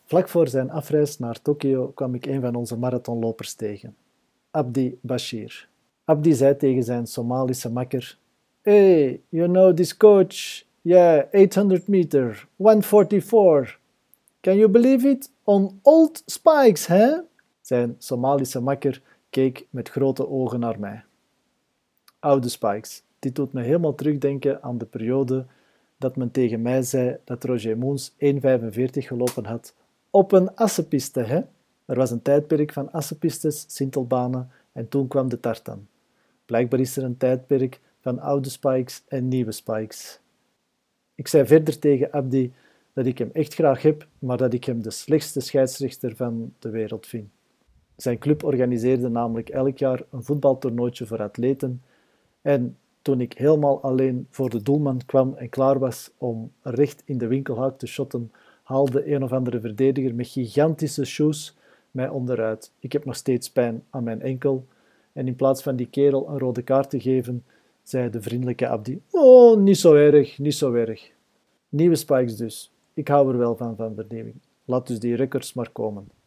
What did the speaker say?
Vlak voor zijn afreis naar Tokio kwam ik een van onze marathonlopers tegen, Abdi Bashir. Abdi zei tegen zijn Somalische makker: "Hey, you know this coach? Yeah, 800 meter, 144. Can you believe it? On old spikes, hè?" Zijn Somalische makker keek met grote ogen naar mij. Oude spikes. Dit doet me helemaal terugdenken aan de periode dat men tegen mij zei dat Roger Moens 1,45 gelopen had op een assenpiste, hè? Er was een tijdperk van assenpistes, sintelbanen en toen kwam de tartan. Blijkbaar is er een tijdperk van oude spikes en nieuwe spikes. Ik zei verder tegen Abdi dat ik hem echt graag heb, maar dat ik hem de slechtste scheidsrechter van de wereld vind. Zijn club organiseerde namelijk elk jaar een voetbaltoernooitje voor atleten en toen ik helemaal alleen voor de doelman kwam en klaar was om recht in de winkelhaak te shotten, haalde een of andere verdediger met gigantische shoes mij onderuit. Ik heb nog steeds pijn aan mijn enkel en in plaats van die kerel een rode kaart te geven, zei de vriendelijke Abdi: "Oh, niet zo erg, niet zo erg." Nieuwe spikes dus. Ik hou er wel van vernieuwing. Laat dus die records maar komen.